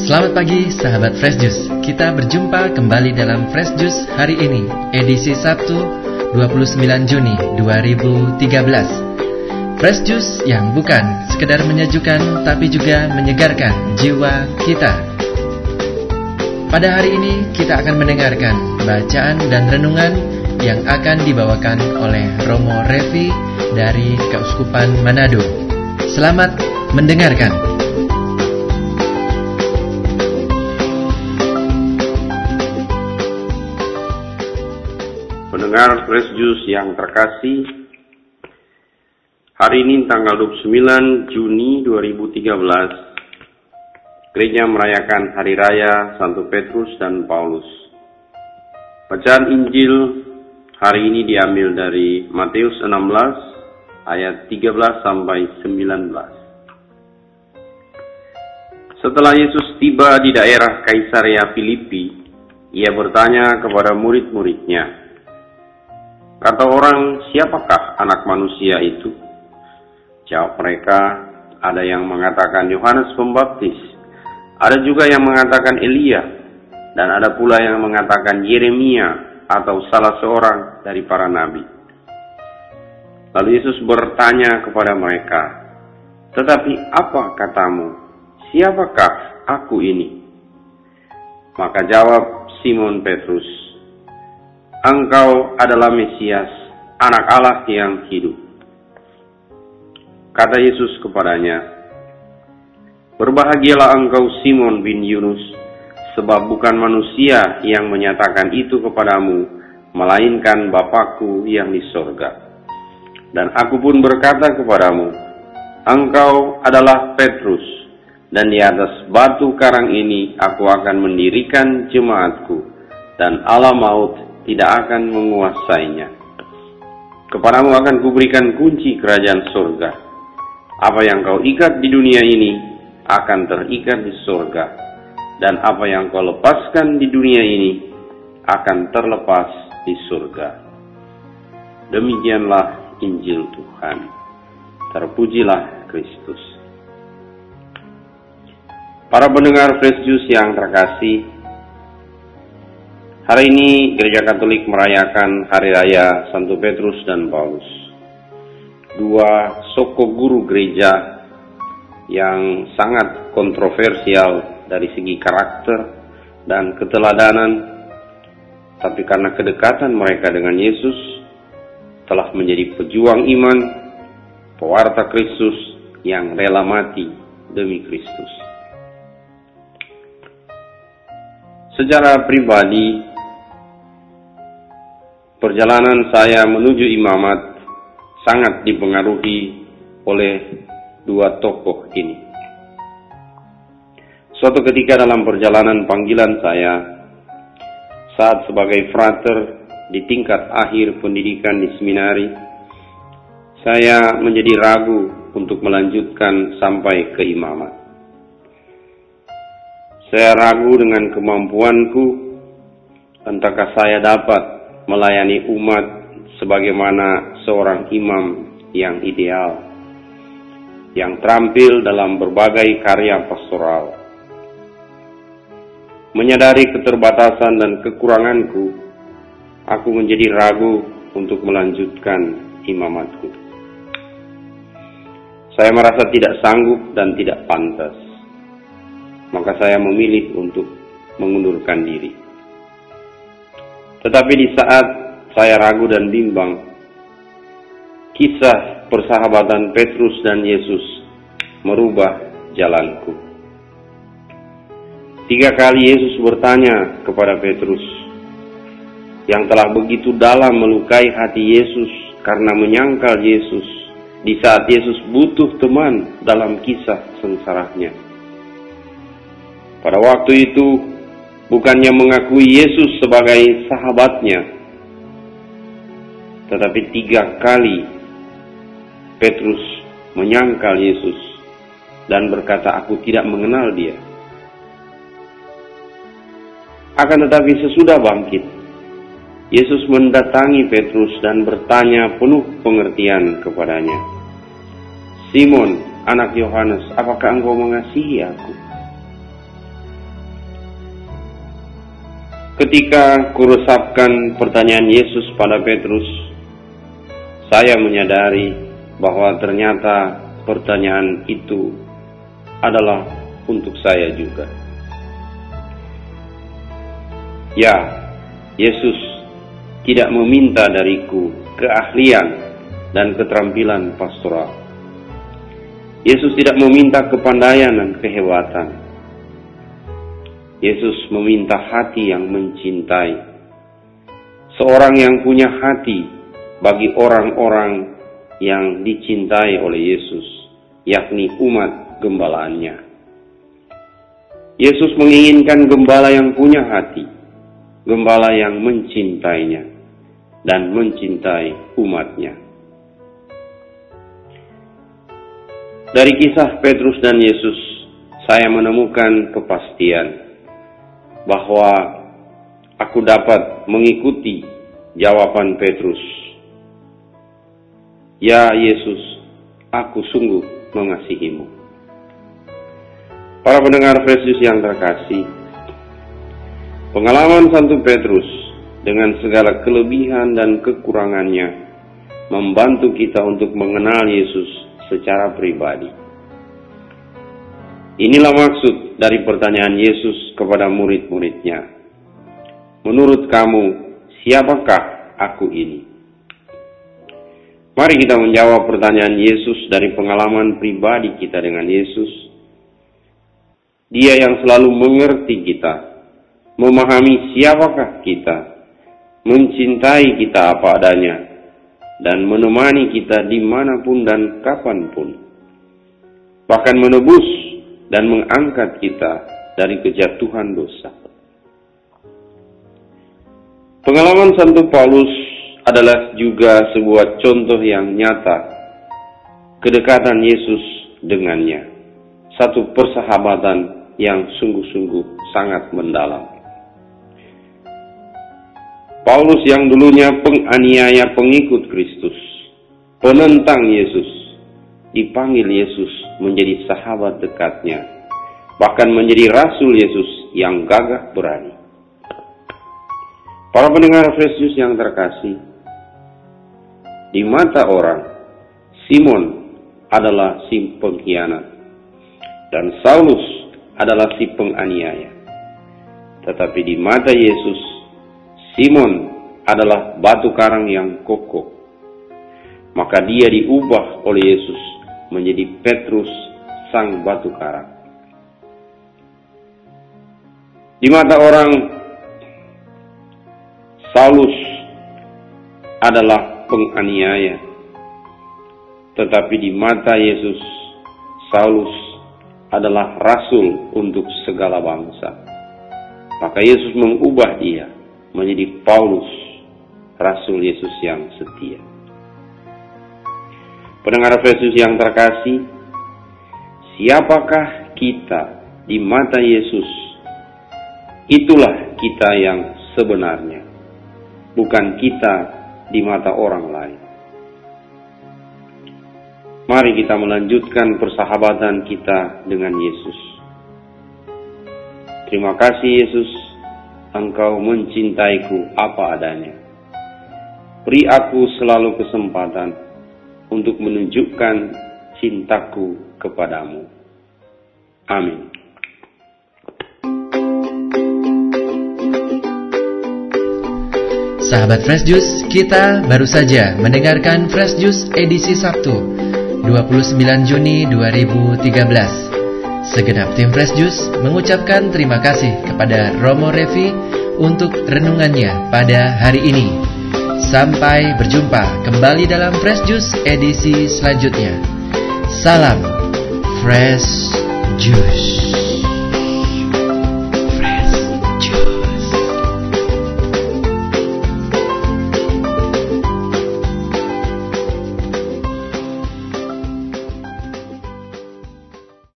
Selamat pagi sahabat Fresh Juice. Kita berjumpa kembali dalam Fresh Juice hari ini, edisi Sabtu 29 Juni 2013. Fresh Juice yang bukan sekedar menyejukkan tapi juga menyegarkan jiwa kita. Pada hari ini kita akan mendengarkan bacaan dan renungan yang akan dibawakan oleh Romo Revi dari Keuskupan Manado. Selamat mendengarkan. Pendengar Fresh Juice yang terkasih, hari ini tanggal 29 Juni 2013, gereja merayakan Hari Raya Santo Petrus dan Paulus. Bacaan Injil hari ini diambil dari Matius 16 ayat 13 sampai 19. Setelah Yesus tiba di daerah Kaisarea Filipi, ia bertanya kepada murid-muridnya, "Kata orang, siapakah anak manusia itu?" Jawab mereka, "Ada yang mengatakan Yohanes Pembaptis, ada juga yang mengatakan Elia, dan ada pula yang mengatakan Yeremia atau salah seorang dari para nabi." Lalu Yesus bertanya kepada mereka, "Tetapi apa katamu? Siapakah aku ini?" Maka jawab Simon Petrus, "Engkau adalah Mesias, Anak Allah yang hidup." Kata Yesus kepadanya, "Berbahagialah engkau Simon bin Yunus, sebab bukan manusia yang menyatakan itu kepadamu, melainkan Bapa-Ku yang di sorga. Dan aku pun berkata kepadamu, engkau adalah Petrus, dan di atas batu karang ini aku akan mendirikan jemaatku, dan alam maut tidak akan menguasainya. Kepadamu akan kuberikan kunci kerajaan surga. Apa yang kau ikat di dunia ini akan terikat di surga, dan apa yang kau lepaskan di dunia ini akan terlepas di surga." Demikianlah Injil Tuhan. Terpujilah Kristus. Para pendengar Fresh Juice yang terkasih, hari ini Gereja Katolik merayakan Hari Raya Santo Petrus dan Paulus, dua soko guru gereja yang sangat kontroversial dari segi karakter dan keteladanan, tapi karena kedekatan mereka dengan Yesus, telah menjadi pejuang iman, pewarta Kristus yang rela mati demi Kristus. Secara pribadi, perjalanan saya menuju imamat sangat dipengaruhi oleh dua tokoh ini. Suatu ketika dalam perjalanan panggilan saya, saat sebagai frater di tingkat akhir pendidikan di seminari, saya menjadi ragu untuk melanjutkan sampai ke imamat. Saya ragu dengan kemampuanku, entahkah saya dapat melayani umat sebagaimana seorang imam yang ideal, yang terampil dalam berbagai karya pastoral. Menyadari keterbatasan dan kekuranganku, aku menjadi ragu untuk melanjutkan imamatku. Saya merasa tidak sanggup dan tidak pantas, maka saya memilih untuk mengundurkan diri. Tetapi di saat saya ragu dan bimbang, kisah persahabatan Petrus dan Yesus merubah jalanku. 3 kali Yesus bertanya kepada Petrus, yang telah begitu dalam melukai hati Yesus karena menyangkal Yesus di saat Yesus butuh teman dalam kisah sengsaranya. Pada waktu itu, bukannya mengakui Yesus sebagai sahabatnya, tetapi 3 kali Petrus menyangkal Yesus dan berkata, "Aku tidak mengenal dia." Akan tetapi sesudah bangkit, Yesus mendatangi Petrus dan bertanya penuh pengertian kepadanya, "Simon, anak Yohanes, apakah engkau mengasihi aku?" Ketika kuresapkan pertanyaan Yesus pada Petrus, saya menyadari bahwa ternyata pertanyaan itu adalah untuk saya juga. Ya, Yesus tidak meminta dariku keahlian dan keterampilan pastoral. Yesus tidak meminta kepandaian dan kehebatan. Yesus meminta hati yang mencintai. Seorang yang punya hati bagi orang-orang yang dicintai oleh Yesus, yakni umat gembalaannya. Yesus menginginkan gembala yang punya hati, gembala yang mencintainya dan mencintai umatnya. Dari kisah Petrus dan Yesus, saya menemukan kepastian bahwa aku dapat mengikuti jawaban Petrus. Ya Yesus, aku sungguh mengasihimu. Para pendengar Fresh Juice yang terkasih, pengalaman Santo Petrus dengan segala kelebihan dan kekurangannya membantu kita untuk mengenal Yesus secara pribadi. Inilah maksud dari pertanyaan Yesus kepada murid-muridnya. Menurut kamu, siapakah aku ini? Mari kita menjawab pertanyaan Yesus dari pengalaman pribadi kita dengan Yesus. Dia yang selalu mengerti kita, memahami siapakah kita, mencintai kita apa adanya, dan menemani kita dimanapun dan kapanpun. Bahkan menebus dan mengangkat kita dari kejatuhan dosa. Pengalaman Santo Paulus adalah juga sebuah contoh yang nyata kedekatan Yesus dengannya. Satu persahabatan yang sungguh-sungguh sangat mendalam. Paulus yang dulunya penganiaya pengikut Kristus, penentang Yesus, dipanggil Yesus menjadi sahabat dekatnya, bahkan menjadi rasul Yesus yang gagah berani. Para pendengar Fresh Juice yang terkasih, di mata orang, Simon adalah si pengkhianat dan Saulus adalah si penganiaya. Tetapi di mata Yesus, Simon adalah batu karang yang kokoh. Maka dia diubah oleh Yesus menjadi Petrus sang batu karang. Di mata orang, Saulus adalah penganiaya. Tetapi di mata Yesus, Saulus adalah rasul untuk segala bangsa. Maka Yesus mengubah dia menjadi Paulus, rasul Yesus yang setia. Pendengar Yesus yang terkasih, siapakah kita di mata Yesus? Itulah kita yang sebenarnya, bukan kita di mata orang lain. Mari kita melanjutkan persahabatan kita dengan Yesus. Terima kasih Yesus, Engkau mencintaiku apa adanya. Beri aku selalu kesempatan untuk menunjukkan cintaku kepadamu. Amin. Sahabat Fresh Juice, kita baru saja mendengarkan Fresh Juice edisi Sabtu, 29 Juni 2013. Segenap tim Fresh Juice mengucapkan terima kasih kepada Romo Revi untuk renungannya pada hari ini. Sampai berjumpa kembali dalam Fresh Juice edisi selanjutnya. Salam Fresh Juice.